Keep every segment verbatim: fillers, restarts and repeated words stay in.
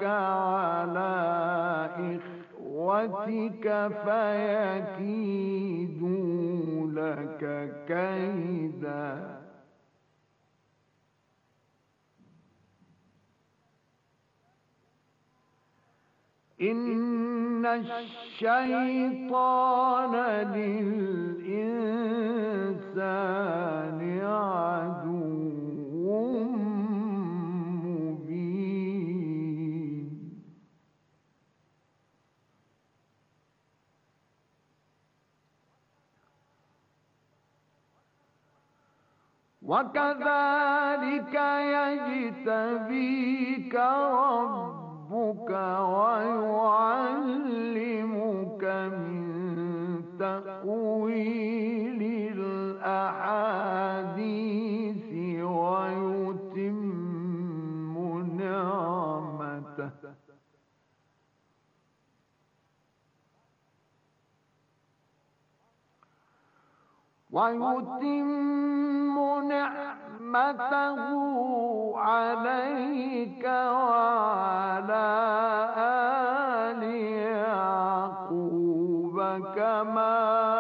على إخوتك فيكيدوا لك كيدا إن الشيطان للإنسان عدو مبين وكذلك يجتبيك ربك ويعلمك من تأويل الأحاديث ويتم نعمته ويتم نعمته عليك وعلى آل يعقوب كما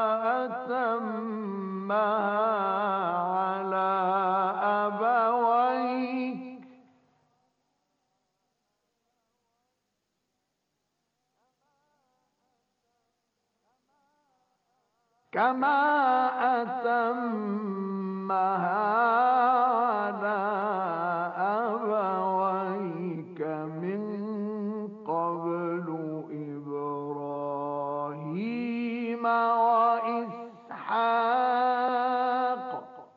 أتمها على أبويك كما أتمها على أبويك من قبل إبراهيم وإسحاق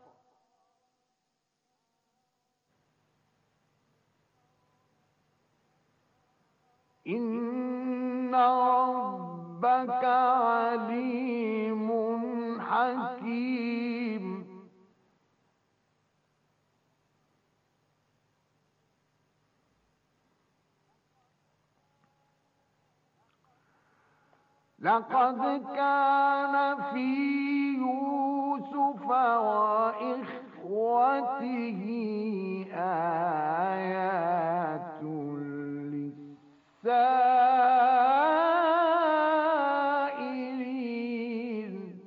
إن ربك عليم حكيم لقد كان في يوسف وإخوته آيات للسائلين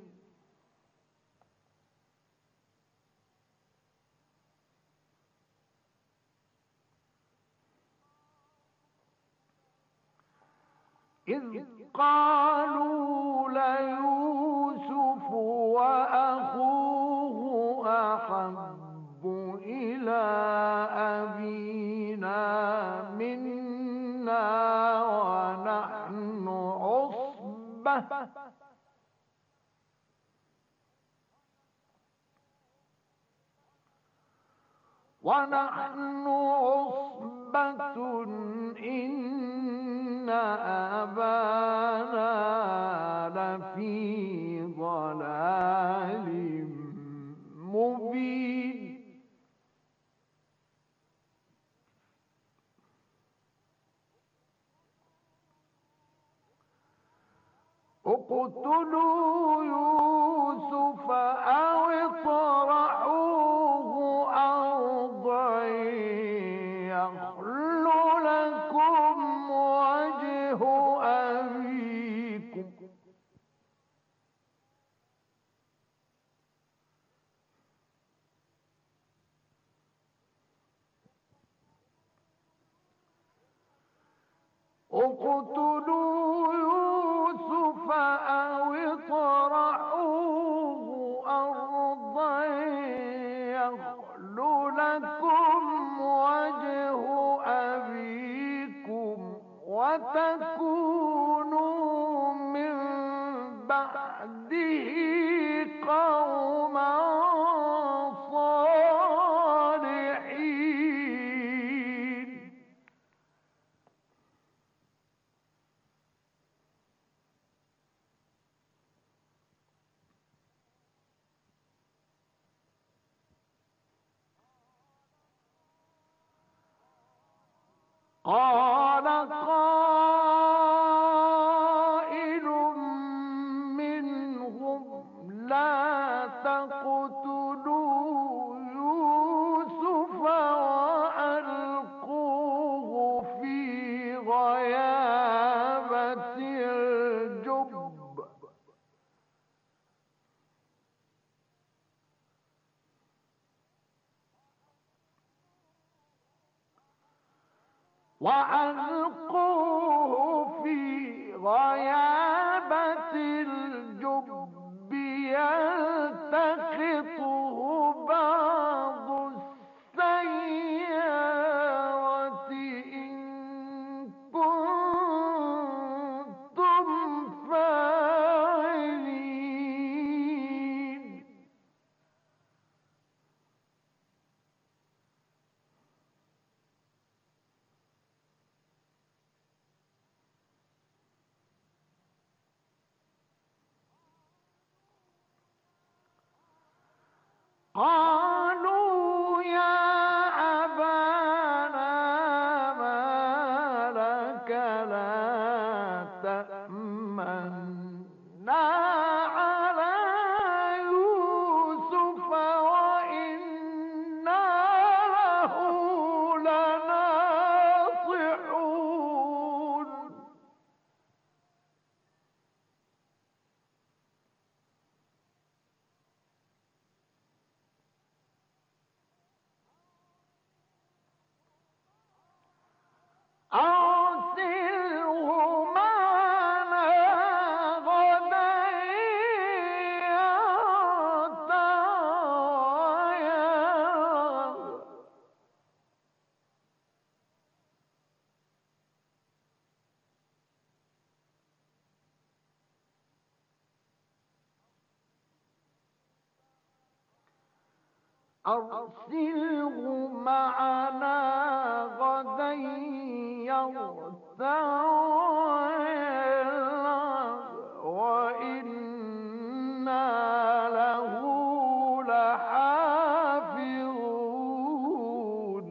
إذ قالوا ليوسف وأخوه أحب إلى أبينا منا ونحن عصبة ونحن عصبة إن أبانا لفي ضلال مبين اقتلوا يوسف أو اطرحوه أرضا يخل لكم وجه أبيكم اقتلوا يوسف أو اطرحوه أرضا يخل لكم وجه أبيكم وتكونوا من بعده قوما صالحين قال قائل منهم لا تقتلوا يوسف وألقوه في وألقوه في غيابة الجب يلتقطه بعض السيارة إن كنتم فاعلين. قالوا يا أبانا ما لك لا تأمنا على يوسف وإنا له لناصحون. أرسله معنا غدا يرتع ويلعب. أرسله معنا غدا يرتع ويلعب وإنا له لحافظون.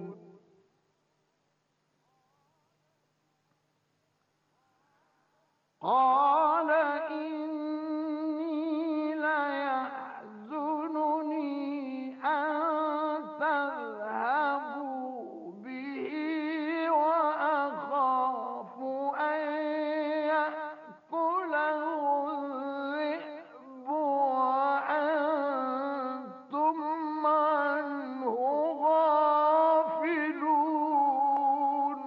قال إني ليحزنني أن تذهبوا به وأخاف أن يأكله الذئب وأنتم عنه غافلون.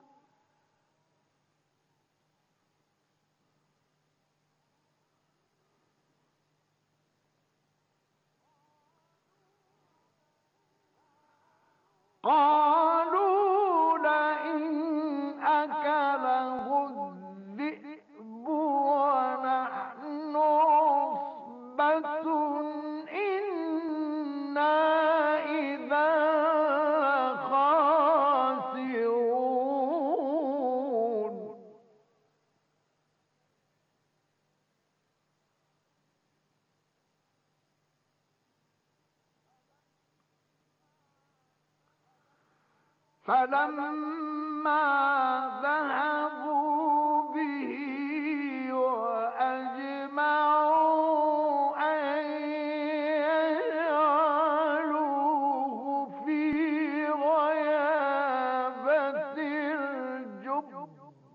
قالوا لئن أكله الذئب ونحن عصبة إنا إذا خاسرون. فلما ذهبوا به وأجمعوا أن يجعلوه في غيابة الجب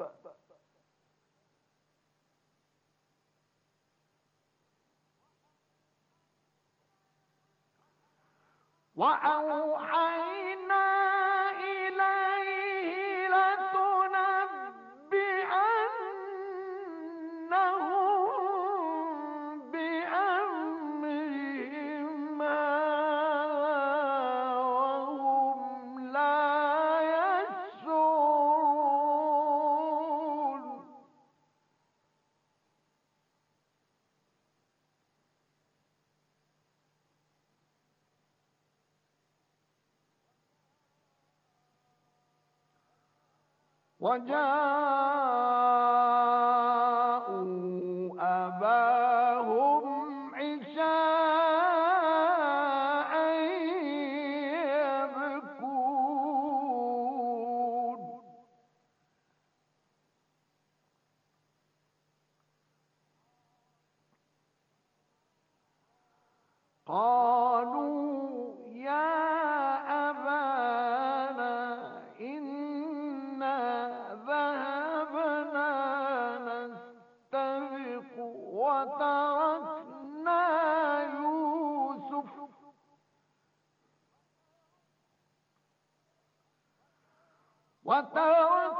وأوحينا إليه لتنبئنهم بأمرهم وهم لا يشعرون. وجاءوا أباهم عشاء يبكون. قالوا يا أبانا إنا ذهبنا نستبق وتركنا يوسف وتركنا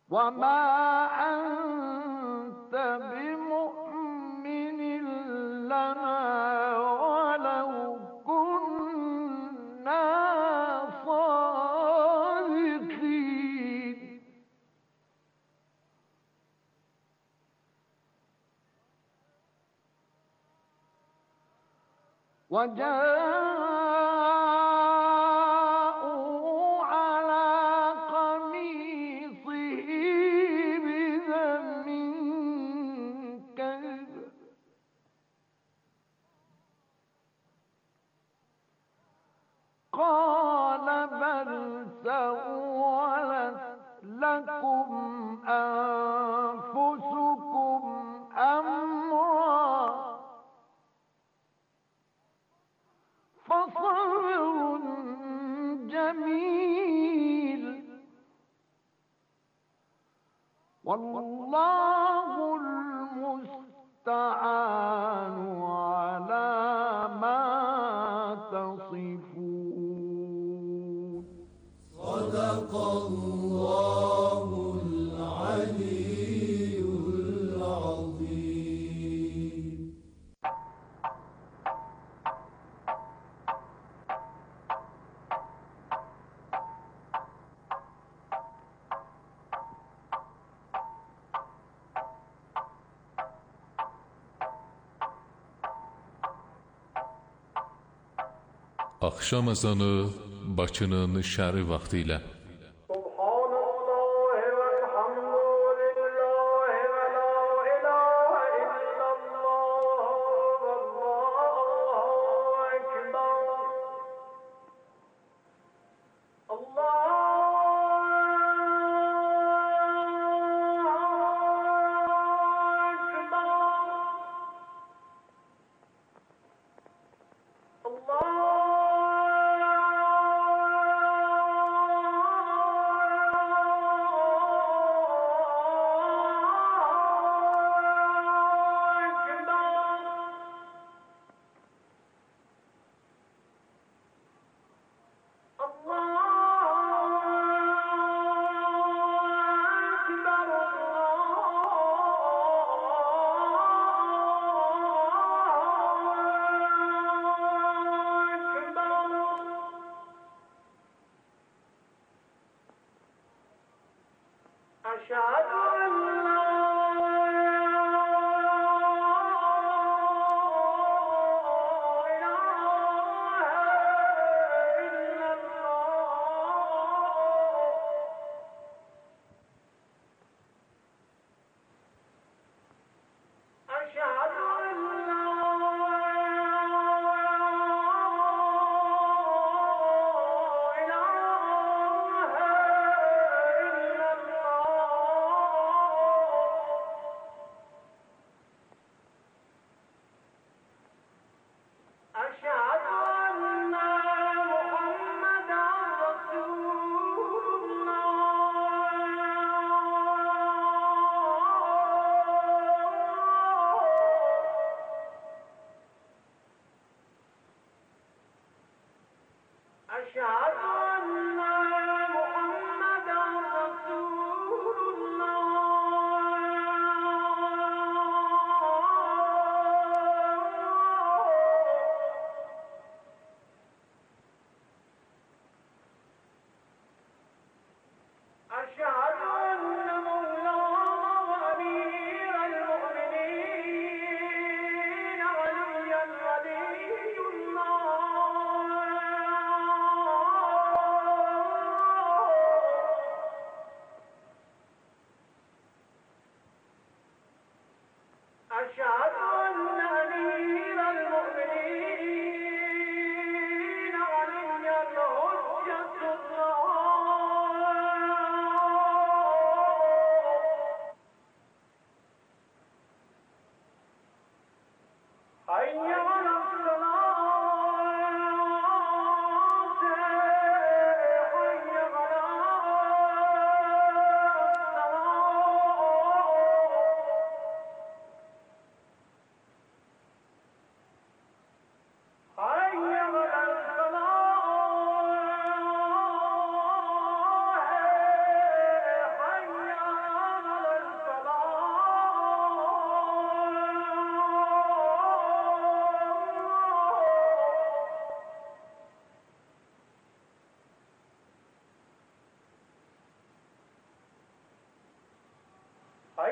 وما أنت بمؤمن لنا ولو كنا صادقين وجاءوا على قميصه بدم كذب قال بل سولت لكم أنفسكم أمرا فصبر جميل والله المستعان على ما تصفون. صدق الله العلي العظيم. Axşam azanı Bakının şəhəri vaxtı ilə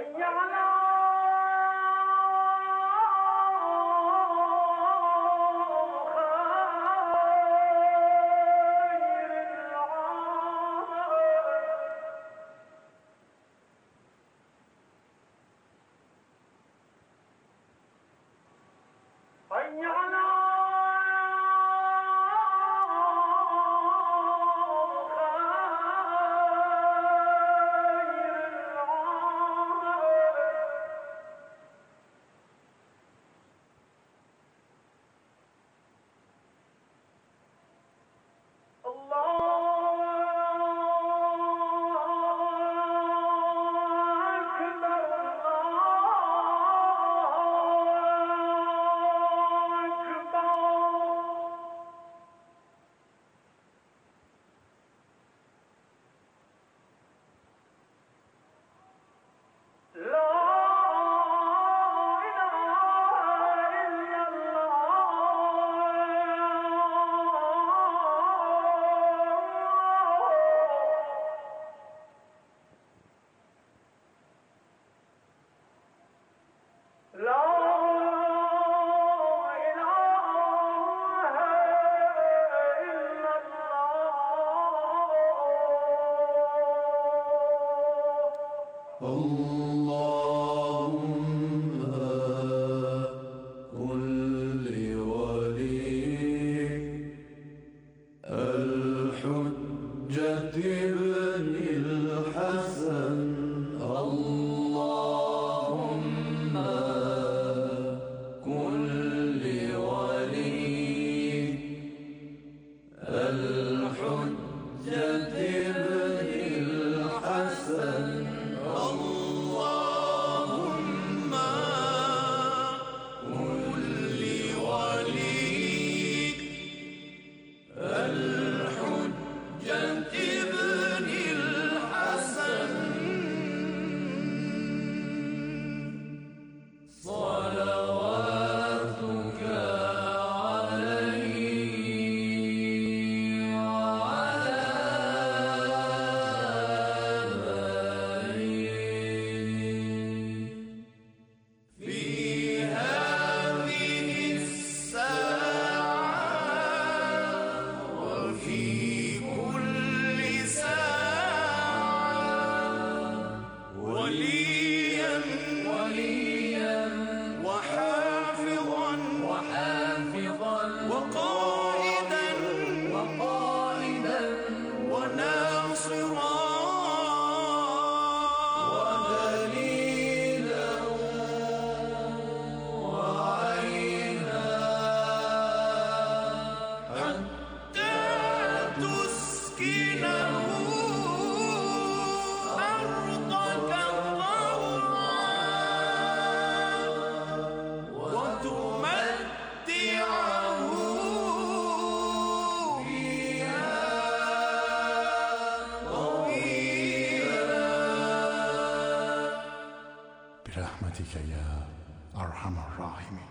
برحمتك يا أرحم الراحمين.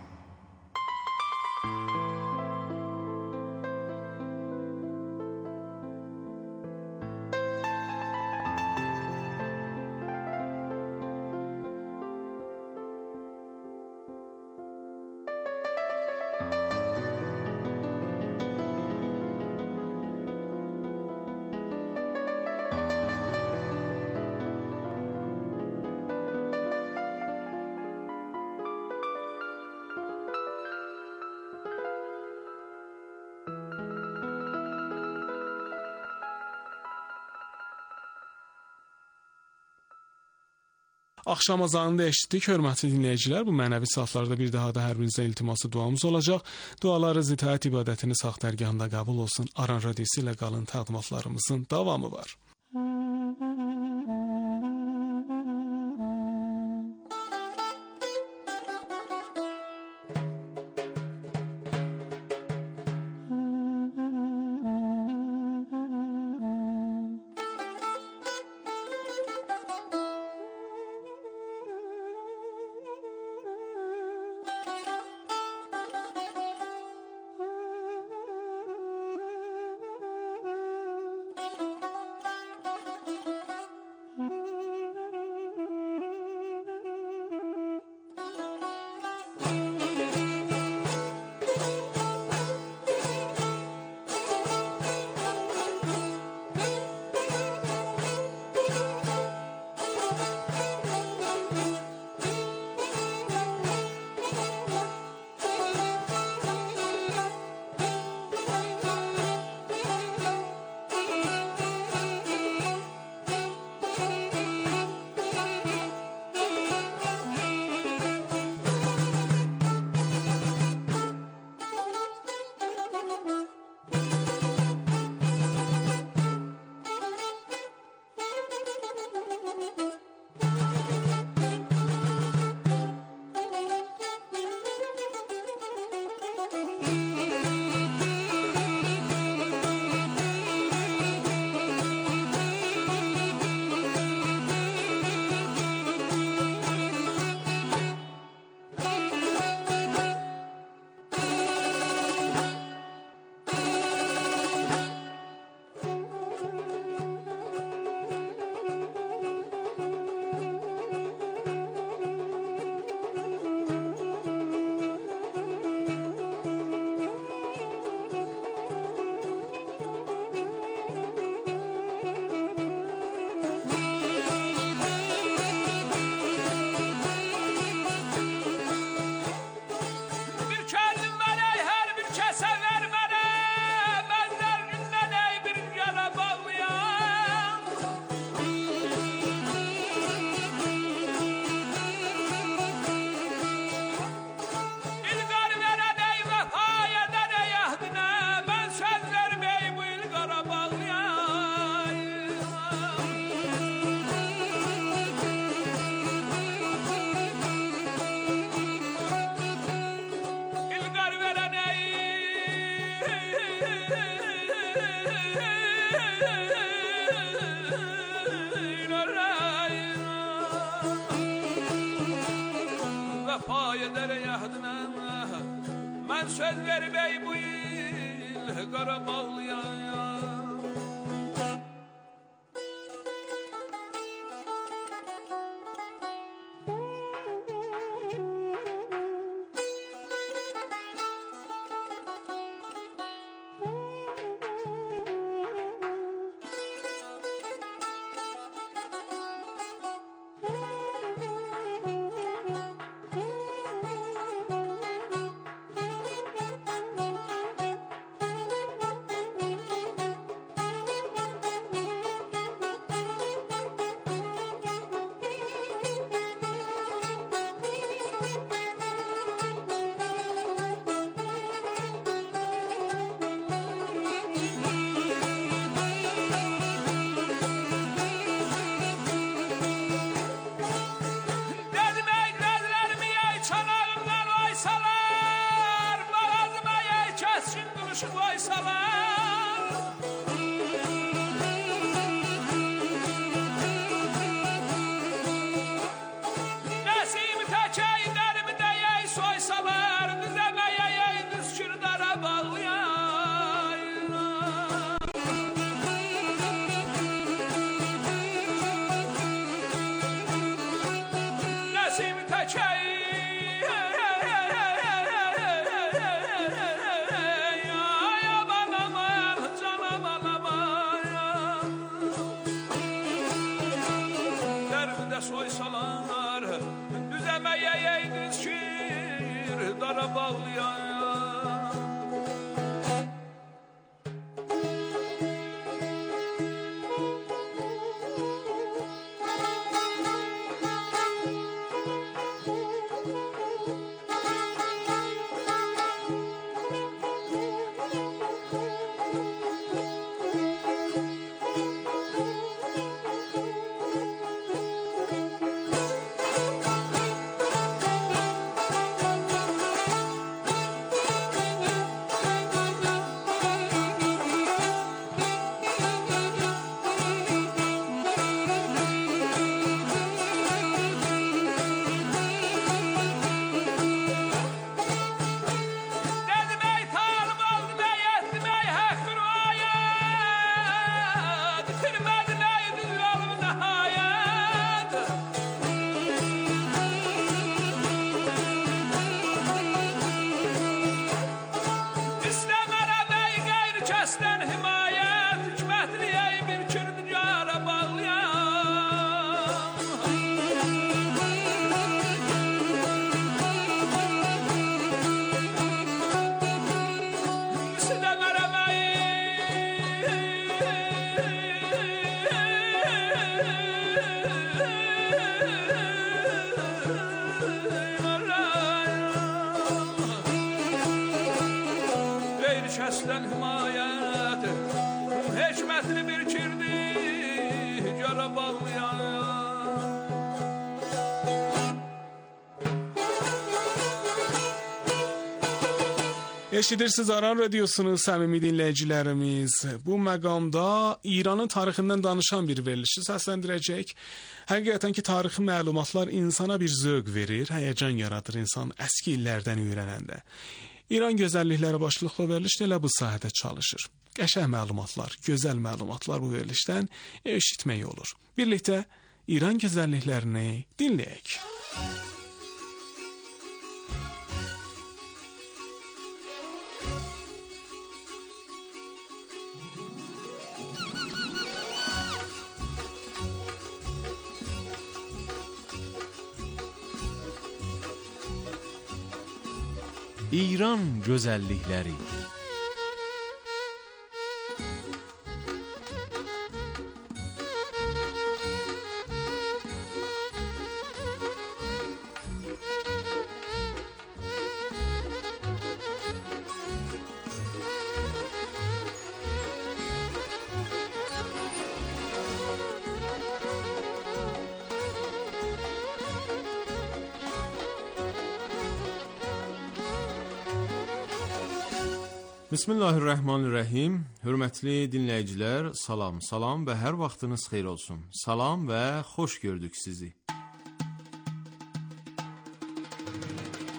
Axşam azanını da eşitdik. Hörmətli dinləyicilər, bu mənəvi saatlarda bir daha da hər birinizə iltiması duamız olacaq. Dualarınız itaət ibadətini sağ dərgahında qəbul olsun. Aran radiosu ilə qalın, təqdimatlarımızın davamı var. eder yahdına. Mən söz verməy bu il Qarabağlıya. Soysalar düzemeye yeydiz şir dara bağlayan. Kəsdən himayət hikmətli bir kirdi Cara bağlayan. Eşidirsiniz Aran Radiosu'nun səmimi dinləyicilərimiz. Bu məqamda İranın tarixindən danışan bir verilişi səsləndirəcək. Həqiqətən ki, tarixi məlumatlar insana bir zövq verir, həyəcan yaradır insan əski illərdən öyrənəndə. İran gözəllikləri başlıqlı veriliş elə bu sahədə çalışır. Qəşəng məlumatlar, gözəl məlumatlar bu verilişdən eşitmək olur. Birlikdə İran gözəlliklərini dinləyək. İran gözəllikləri. Bismillahirrahmanirrahim. Hörmətli dinləyicilər, salam, salam və hər vaxtınız xeyir olsun. Salam və xoş gördük sizi.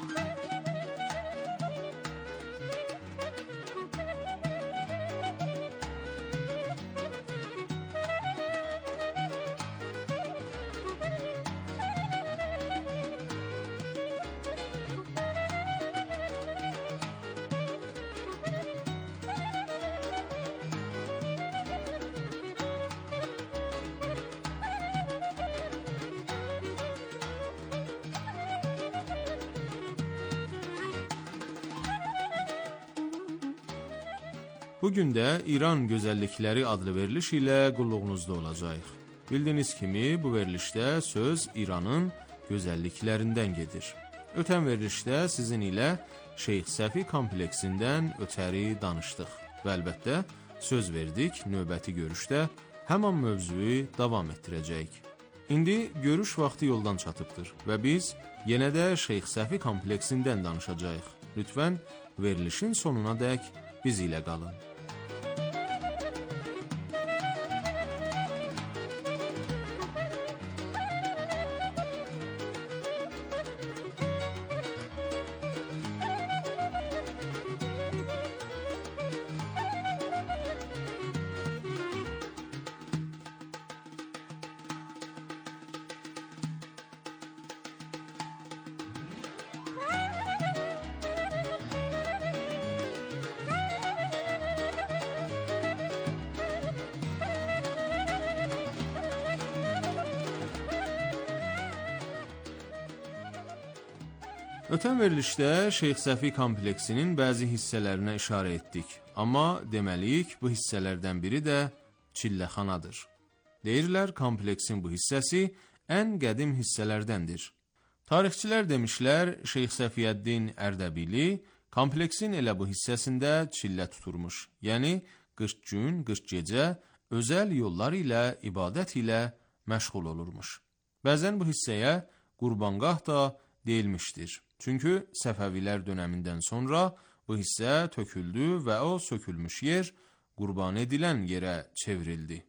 Bugün də İran Gözəllikləri adlı veriliş ilə qulluğunuzda olacağıq. Bildiyiniz kimi bu verilişdə söz İranın gözəlliklərindən gedir. Ötən verilişdə sizin ilə Şeyx Səfi kompleksindən ötəri danışdıq və əlbəttə söz verdik növbəti görüşdə həman mövzunu davam etdirəcəyik. İndi görüş vaxtı yoldan çatıbdır və biz yenə də Şeyx Səfi kompleksindən danışacağıq. Lütfən verilişin sonuna dək biz ilə qalın. Ötən verilişdə Şeyx Səfi kompleksinin bəzi hissələrinə işarə etdik. Amma deməliyik, bu hissələrdən biri də çilləxanadır. Deyirlər, kompleksin bu hissəsi ən qədim hissələrdəndir. Tarixçilər demişlər, Şeyx Səfiyyəddin Ərdəbili kompleksin elə bu hissəsində çillə tuturmuş. Yəni, qırx gün, qırx gecə özəl yollar ilə, ibadət ilə məşğul olurmuş. Bəzən bu hissəyə Qurbanqah da deyilmişdir. Çünki Səfəvilər dönəmindən sonra bu hissə töküldü və o sökülmüş yer qurban edilən yerə çevrildi.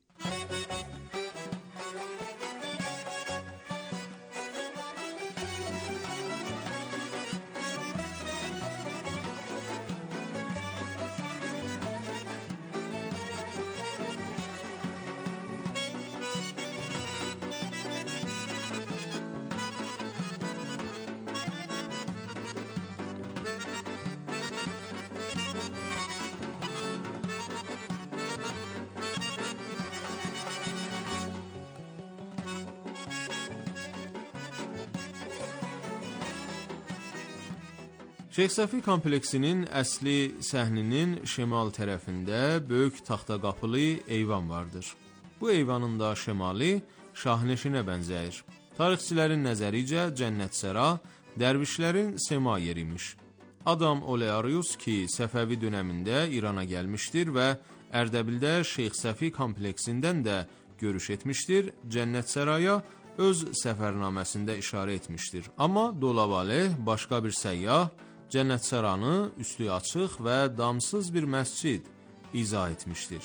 Şeyx Səfi kompleksinin əsli səhninin şimal tərəfində böyük taxta qapılı eyvan vardır. Bu eyvanın da şimali şahnəşinə bənzəyir. Tarixçilərin nəzəricə Cənnətsəra dərvişlərin sema yerimiş. Adam Olearius ki, Səfəvi dönəmində İrana gəlmişdir və Ərdəbildə Şeyx Səfi kompleksindən də görüş etmişdir, Cənnətsəraya öz səfərnaməsində işarə etmişdir. Amma Dolavaleh başqa bir səyyah Cənnətsəranı üstü açıq və damsız bir məscid izah etmişdir.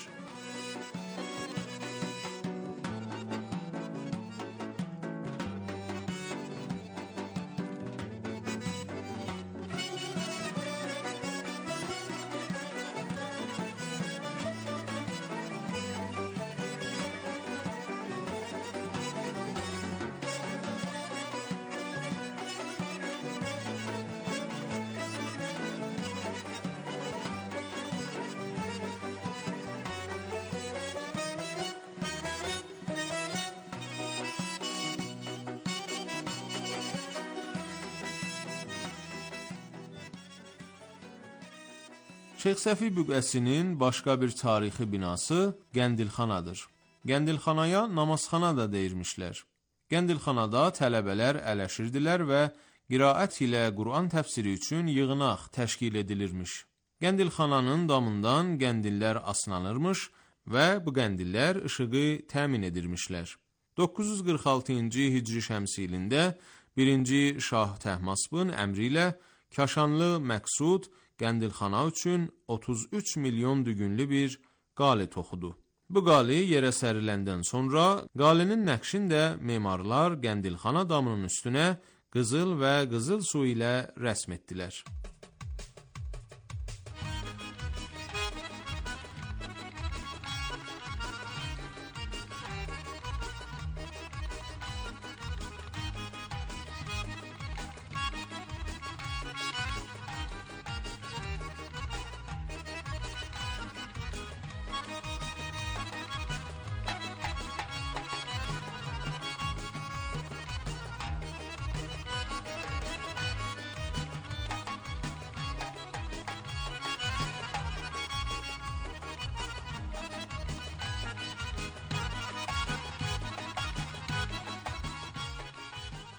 Şeyx Səfi büqəsinin başqa bir tarixi binası Qəndilxanadır. Qəndilxanaya namazxana da deyirmişlər. Qəndilxanada tələbələr ələşirdilər və qiraət ilə Quran təfsiri üçün yığınaq təşkil edilirmiş. Qəndilxananın damından qəndillər aslanırmış və bu qəndillər işığı təmin edirmişlər. doqquz yüz qırx altıncı Hicri şəmsi ilində birinci Şah Təhmaspın əmri ilə Kaşanlı Məqsud Qəndilxana üçün otuz üç milyon dügünlü bir qali toxudu. Bu qali yerə səriləndən sonra qalinin nəqşini də memarlar Qəndilxana damının üstünə qızıl və qızıl su ilə rəsm etdilər.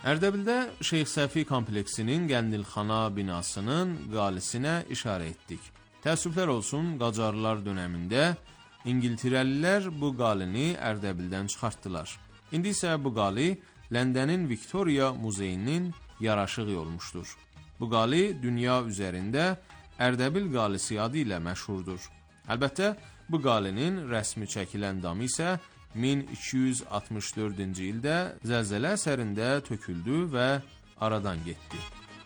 Ərdəbildə Şeyx Səfi kompleksinin Qəndilxana binasının qalisinə işarə etdik. Təəssüflər olsun, Qacarlar dönəmində İngiltərəlilər bu qalini Ərdəbildən çıxartdılar. İndi isə bu qali Ləndənin Viktoriya Muzeyinin yaraşığı olmuşdur. Bu qali dünya üzərində Ərdəbil qalisi adı ilə məşhurdur. Əlbəttə, bu qalinin rəsmi çəkilən damı isə min iki yüz altmış dördüncü ildə zəlzələ əsərində töküldü və aradan getdi.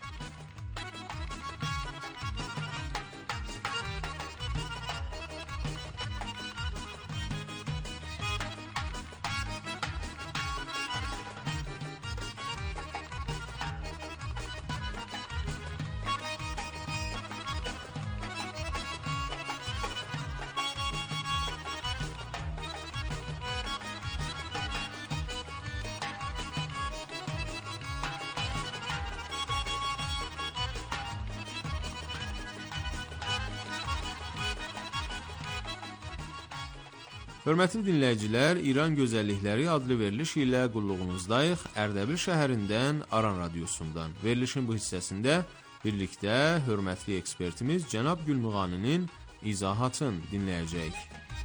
Hörmətli dinləyicilər, İran Gözəllikləri adlı veriliş ilə qulluğunuzdayıq Ərdəbil şəhərindən Aran radiosundan. Verilişin bu hissəsində birlikdə hörmətli ekspertimiz cənab Gülmüğaninin izahatını dinləyəcəyik.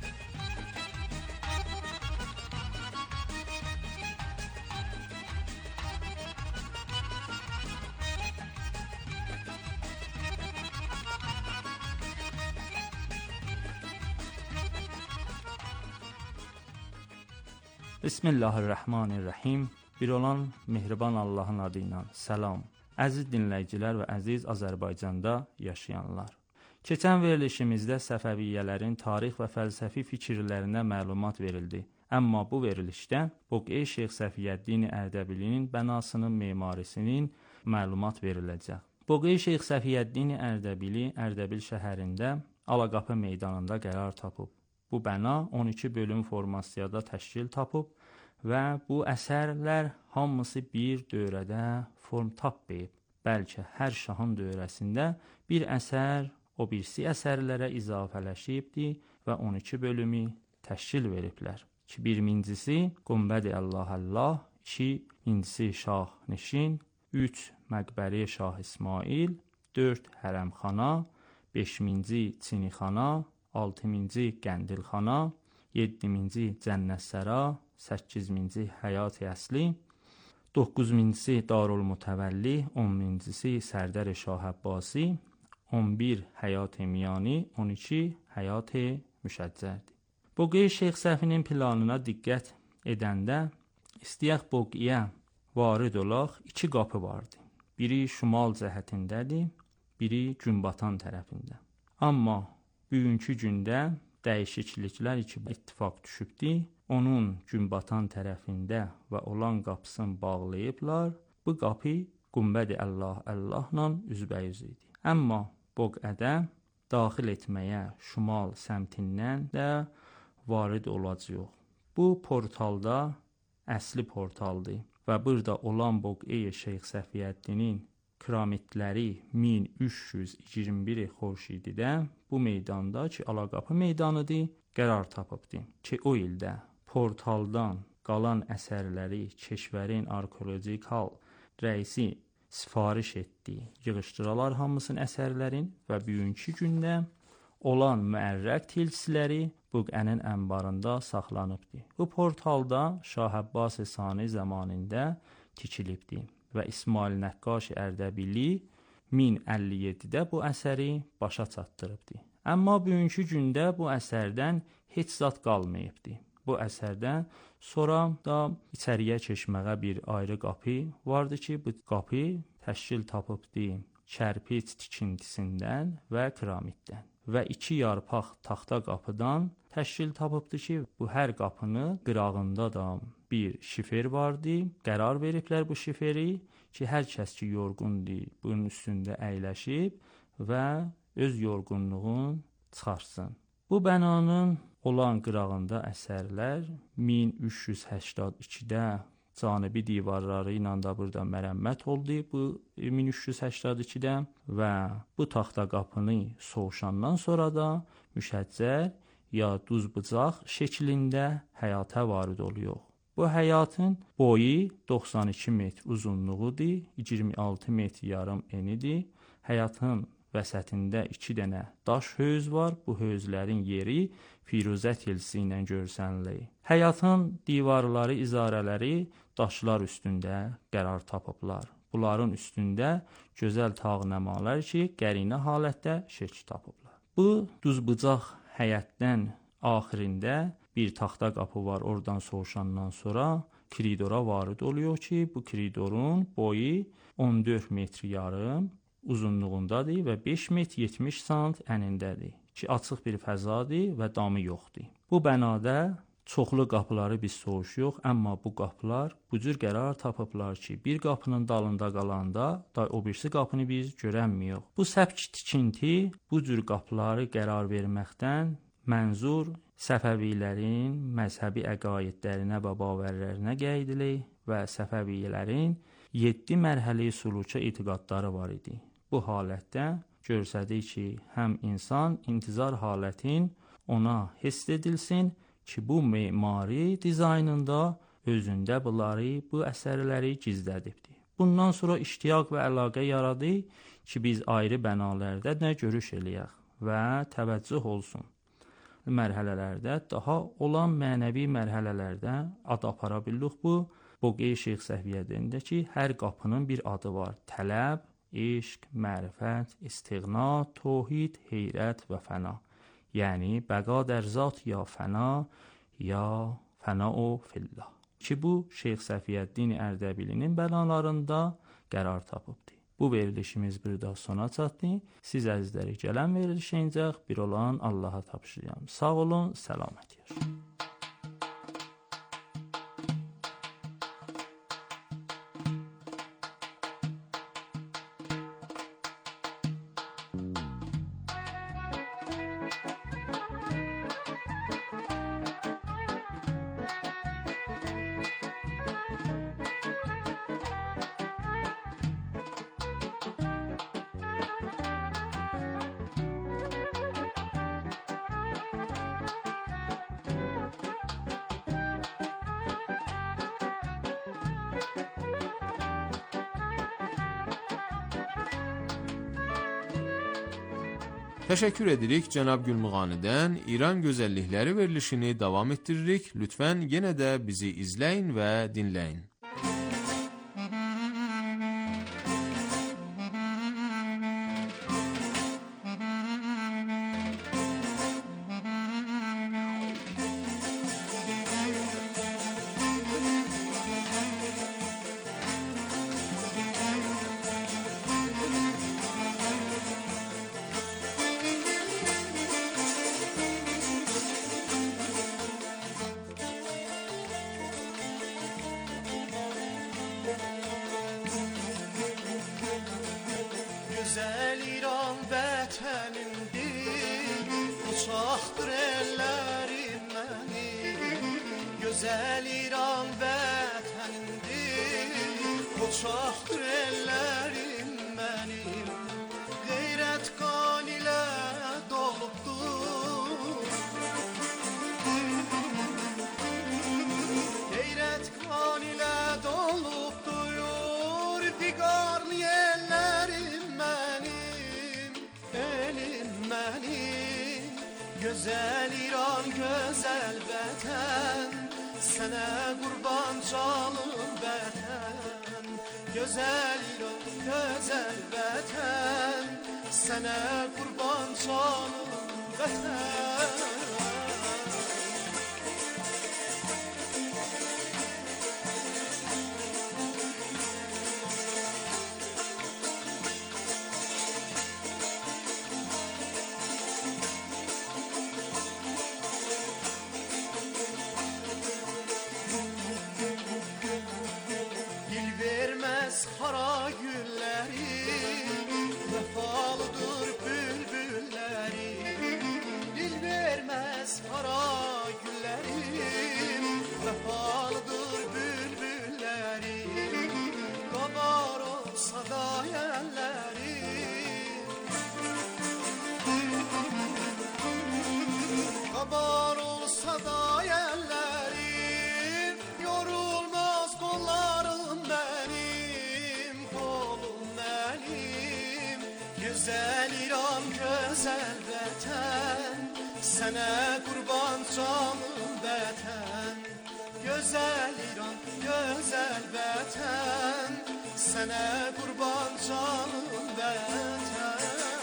Bismillahirrahmanirrahim. Bir olan mehriban Allahın adı ilə salam. Əziz dinləyicilər və əziz Azərbaycanda yaşayanlar. Keçən verilişimizdə Səfəviyyələrin tarix və fəlsəfi fikirlərinə məlumat verildi. Amma bu verilişdə Boğ-i Şeyx Səfiyyəddin Ərdəbilinin bənasının memarisinin məlumat veriləcək. Boğ-i Şeyx Səfiyyəddin Ərdəbili Ərdəbil şəhərində Alaqapı meydanında qərar tapıb. Bu bəna on iki bölüm formasiyada təşkil tapıb və bu əsərlər hamısı bir dövrədə form tapmayıb. Bəlkə hər şahın dövrəsində bir əsər o birisi əsərlərə izafələşibdi və on iki bölümü təşkil veriblər. Ki, birincisi Qumbəd-i Allah-Allah, ikincisi Şah Nişin, üç Məqbəri Şah İsmail, dörd Hərəmxana, beşinci Çinixana, altıncı Qəndilxana, yeddinci Cənnətsəra, səkkizinci Həyat-i Əsli, doqquzuncusu Darülmutəvəlli, onuncusu Sərdar Şah Əbbasi, on bir Həyat-i Miyani, on iki Həyat-i Müşəccərdir. Boğ-i Şeyx Səfinin planına diqqət edəndə istəyək Boğ-iyə varid olaq, iki qapı vardı. Biri şimal cəhətindədir, biri günbatan tərəfində. Amma bugünkü gündə dəyişikliklər iki ittifaq düşübdi. Onun günbatan tərəfində və olan qapısını bağlayıblar. Bu qapı Qumbəd-i Allah-Allahla üzbəyüz idi. Amma Boğ-ədə daxil etməyə şimal səmtindən də varid olacaq. Bu portalda əsli portaldır və burada olan Boğ-i Şeyx Səfiyyəddinin Piramidləri min üç yüz iyirmi bir xورشیدidə bu meydanda ki, Alaqapı meydanıdır, qərar tapıbdı ki, o ildə portaldan qalan əsərləri Keşvərin arxeologikal rəisi sifariş etdi. Yığışdıralar hamısının əsərlərin və bugünkü gündə olan müərrəq tilsiləri Boğ-ənin ənbarında saxlanıbdı. Bu portalda Şah Əbbas Sani zamanında tikilibdi və İsmail Nəqqaş Ərdəbili min əlli yeddidə bu əsəri başa çatdırıbdı. Amma bugünkü gündə bu əsərdən heç zat qalmayıbdı. Bu əsərdən sonra da içəriyə keçməyə bir ayrı qapı vardı ki, bu qapı təşkil tapıbdı kərpic tikintisindən və piramiddən. Və iki yarpaq taxta qapıdan təşkil tapıbdı ki, bu hər qapını qırağında da bir şifer vardı. Qərar veriblər bu şiferi ki, hər kəs ki yorğundur, bunun üstündə əyləşib və öz yorğunluğunu çıxarsın. Bu bənanın olan qırağında əsərlər min üç yüz səksən ikidə canibi divarları ilə da burada mərəmmət oldu bu min üç yüz səksən ikidə və bu taxta qapını soğuşandan sonra da müşəccər ya duz bıçaq şəklində həyata varid oluyor. Bu həyatın boyu doxsan iki metr uzunluğudur, iyirmi altı metr yarım enidir. Həyatın vəsətində iki dənə daş hövz var. Bu hövzlərin yeri firuzə tilsi ilə görsənilir. Həyatın divarları, izarələri daşlar üstündə qərar tapıblar. Bunların üstündə gözəl tağnəmalar ki, qərinə halətdə şəkil tapıblar. Bu duzbucaq həyətdən axirində bir taxta qapı var. Oradan soğuşandan sonra koridora varid oluyor ki, bu koridorun boyu on dörd metr yarım uzunluğundadır və beş metr yetmiş sant ənindədir ki, açıq bir fəzadır və damı yoxdur. Bu bənada çoxlu qapıları biz soğuşuyor, amma bu qapılar bu cür qərar tapıblar ki, bir qapının dalında qalanda da o birisi qapını biz görənmiyor. Bu səbk tikinti bu cür qapıları qərar verməkdən mənzur Səfəvilərin məzhəbi əqaidlərinə və bavərlərinə qeydilir və Səfəvilərin yeddi mərhəli suluka etiqadları var idi. Bu halətdə görsədik ki, həm insan intizar halətin ona hiss edilsin ki, bu memari dizaynında özündə bunları, bu əsərləri gizlədibdir. Bundan sonra iştiyaq və əlaqə yaradı ki, biz ayrı bənalərdə nə görüş eləyək və təvəccüh olsun. Mərhələlərdə daha olan mənəvi mərhələlərdə ad apara bildik bu. Boğey Şeyx Səfiyyəddində ki, hər qapının bir adı var. Tələb, eşq, mərifət, istiğna, tohid, heyrət və fəna. Yəni, bəqa dər zat ya fəna, ya fəna o fillah. Ki, bu Şeyx Səfiyyəddin Ərdəbilinin bənalarında qərar tapıbdır. Bu verilişimiz bir daha sona çatdı. Siz əzizləri gələn verilişə incək bir olan Allaha tapşırıram. Sağ olun, səlamət yaşayın. Təşəkkür edirik cənab Gülmuğanidən. İran gözəllikləri verilişini davam etdiririk. Lütfən yenə də bizi izləyin və dinləyin. Güzel İran vətənimdir, uçaqdır ellərim mənim. Gözəl İran vətənimdir, uçaqdır ellərim mənim. Qeyrət qan ilə dolubdur, qeyrət qan ilə dolubdur, fiqarlı ellərim mənim, elim mənim. Gözəl İran, gözəl vətən, sənə qurban canım vətən. Gözəl İran, gözəl vətən, sənə qurban canım vətən. Xara gülləri, vəfalıdır bülbülləri. Dil güzel vətən, sənə qurban canım vətən. Gözəl İran, gözəl vətən, sənə qurban canım vətən.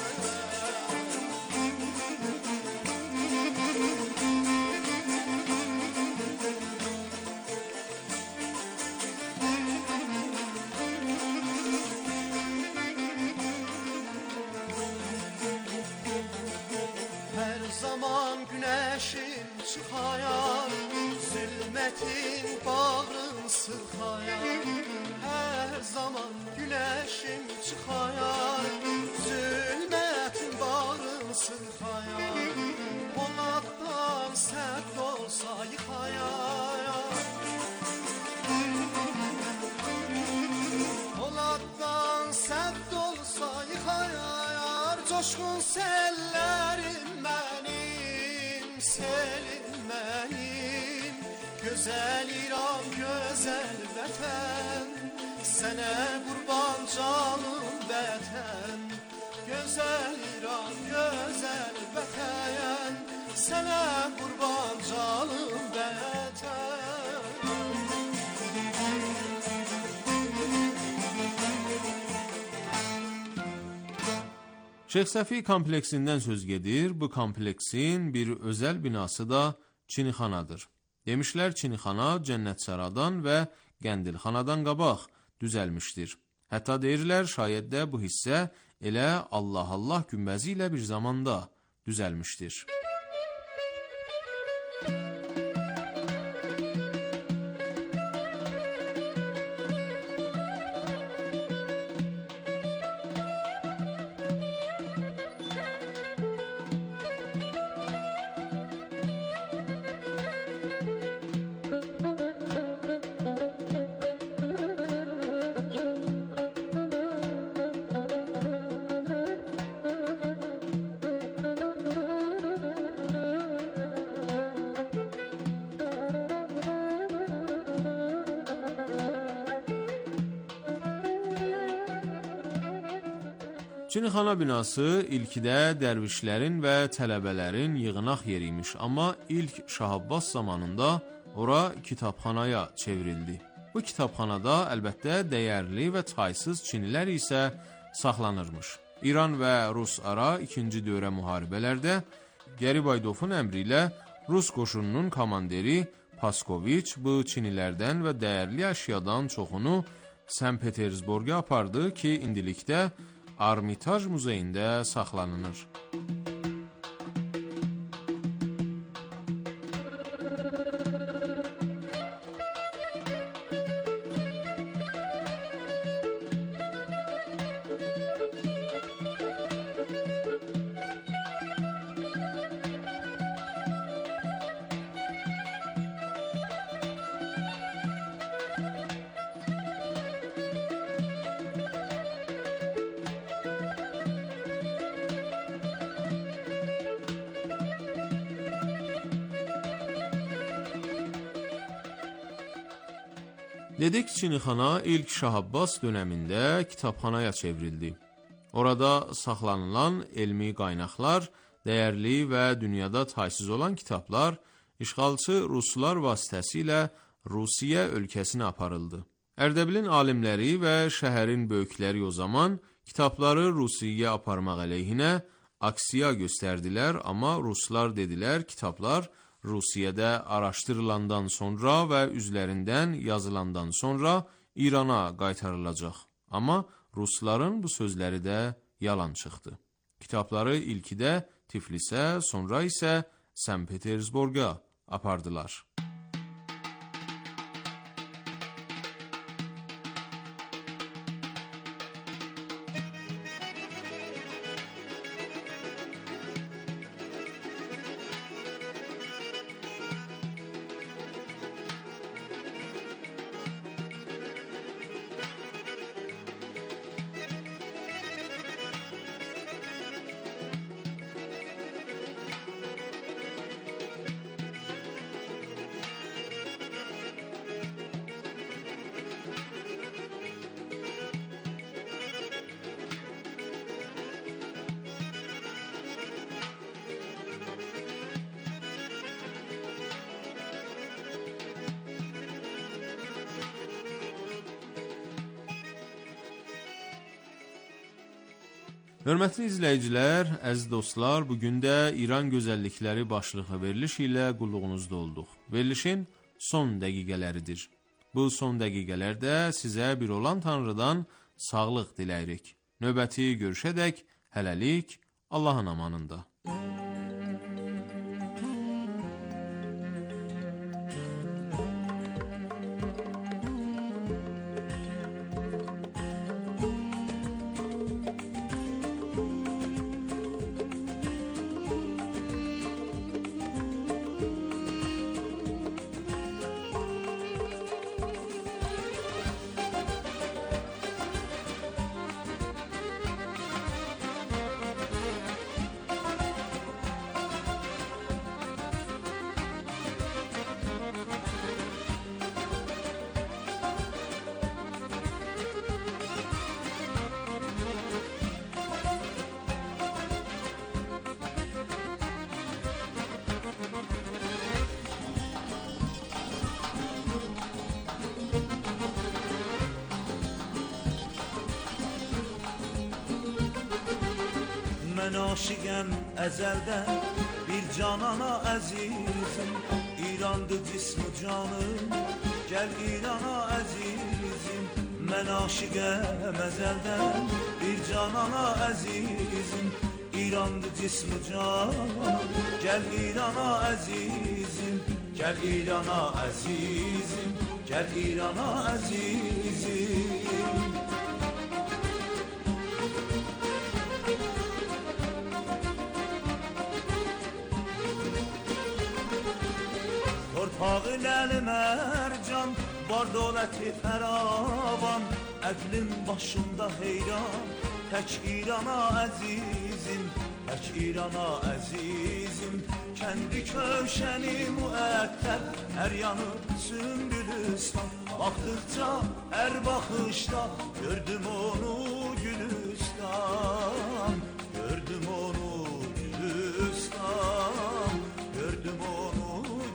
Güneşim çıxayar, zülmətin bağrın sıxayar. Hər zaman güneşim çıxayar, zülmətin bağrın sıxayar. Poladdan sərt olsa yıxayar, Poladdan sərt olsa yıxayar. Coşqun sellərim mənim, selim mənim, gözəl İran, gözəl vətən, sənə qurban canım vətən. Gözəl İran, gözəl vətən, sənə qurban canım vətən. Şeyx Səfi kompleksindən söz gedir. Bu kompleksin bir özəl binası da Çinixanadır. Demişlər Çinixana Cənnətsaradan və Qəndilxanadan qabaq düzəlmişdir. Hətta deyirlər şayət də bu hissə elə Allah Allah günbəzi ilə bir zamanda düzəlmişdir. Çinixana binası ilkidə dərvişlərin və tələbələrin yığınaq yeri imiş, amma ilk Şah Abbas zamanında ora kitabxanaya çevrildi. Bu kitabxanada əlbəttə dəyərli və taysız çinilər isə saxlanırmış. İran və Rus ara ikinci dövrə müharibələrdə Gəribaydovun əmri ilə Rus qoşununun komandiri Paskoviç bu çinilərdən və dəyərli əşyadan çoxunu Sən Petersburqa apardı ki, indilikdə Armitaj muzeyində saxlanılır. Dedik Çinixana ilk Şah Abbas dönəmində kitabxanaya çevrildi. Orada saxlanılan elmi qaynaqlar, dəyərli və dünyada taysız olan kitablar işğalçı Ruslar vasitəsilə Rusiya ölkəsinə aparıldı. Ərdəbilin alimləri və şəhərin böyükləri o zaman kitabları Rusiyaya aparmaq əleyhinə aksiya göstərdilər, amma Ruslar dedilər kitablar Rusiyada araşdırılandan sonra və üzlərindən yazılandan sonra İrana qaytarılacaq. Amma Rusların bu sözləri də yalan çıxdı. Kitabları ilkidə Tiflisə, sonra isə Sən Petersburqa apardılar. Hörmətli izləyicilər, əziz dostlar, bugün də İran gözəllikləri başlığı veriliş ilə qulluğunuzda olduq. Verilişin son dəqiqələridir. Bu son dəqiqələrdə sizə bir olan Tanrıdan sağlıq diləyirik. Növbəti görüşədək hələlik Allahın amanında. Mən aşiqəm əzəldən bir canana əzizim, İrandı cismi canım, gəl İrana əzizim. Mən aşiqəm əzəldən bir canana əzizim, İrandı cismi canım, gəl İrana əzizim. Gəl İrana əzizim, gəl İrana əzizim. Torpağı ləli mərcan, var dövləti fəravan, əqlim başımda heyran, tək İrana əzizim, tək İrana əzizim. Kəndi köşəni müəttəb, hər yanı sümbülüstan, baxdıqca hər baxışda gördüm onu Gülüstan, gördüm onu Gülüstan, gördüm onu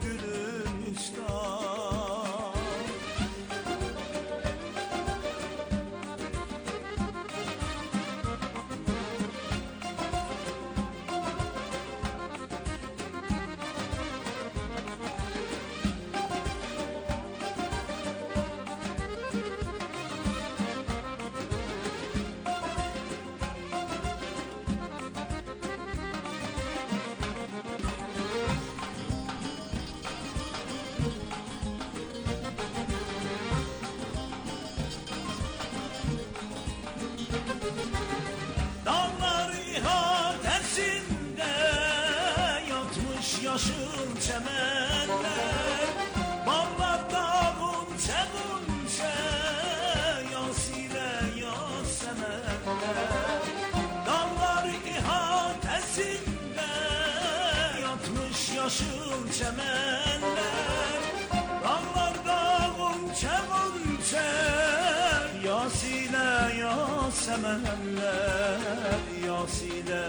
yaşıl çəmənlər, bağlar dağınca qunca, yasilə yasəmənlər. Dağlar ihatəsində yatmış yaşıl çəmənlər, dağlar dağınca qunca, yasilə yasəmənlər, yasilə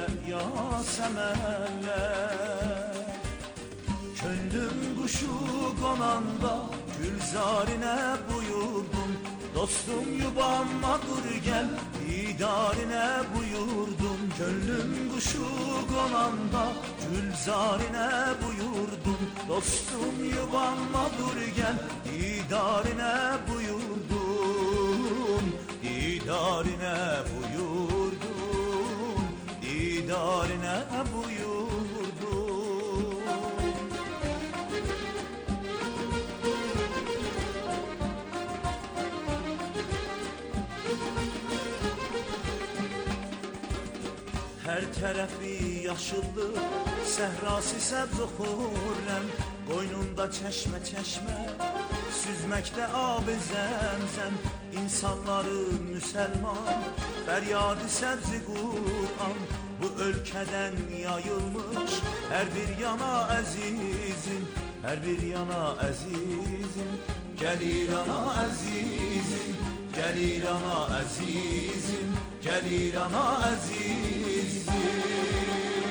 yasəmənlər. Könlüm kuşu konanda Gülzarine buyurdum, dostum yuvama dur gel, didarine buyurdum. Könlüm kuşu konanda Gülzarine buyurdum, dostum yuvama dur gel, didarine buyurdum, didarine buyurdum, didarine buyurdum. Hər tərəfi yaşıllı, səhrası səbz xurrəm, qoynunda çeşmə çeşmə, süzməkdə ab-ı zəmzəm, insanları müsəlman, fəryadı səbzi Qur'an, bu ölkədən yayılmış, hər bir yana əzizim, hər bir yana əzizim, gəl İrana əzizim, gəl İrana əzizim, gəl İrana əzizim.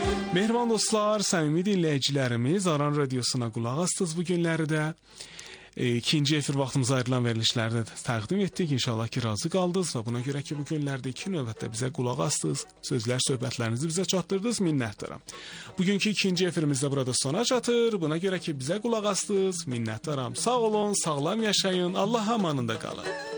Mehriban dostlar, səmimi dinləyicilərimiz, Aran Radiosuna qulaq astınız bu günləri də. e, ikinci efir vaxtımıza ayrılan verilişlərdə təqdim etdik. İnşallah ki, razı qaldınız və buna görə ki, bu günlərdə iki növbətdə bizə qulaq astınız, sözlər, söhbətlərinizi bizə çatdırdınız, minnətdaram. Bugünkü ikinci efirimizdə burada sona çatır. Buna görə ki, bizə qulaq astınız, minnətdaram. Sağ olun, sağlam yaşayın, Allah amanında qalın.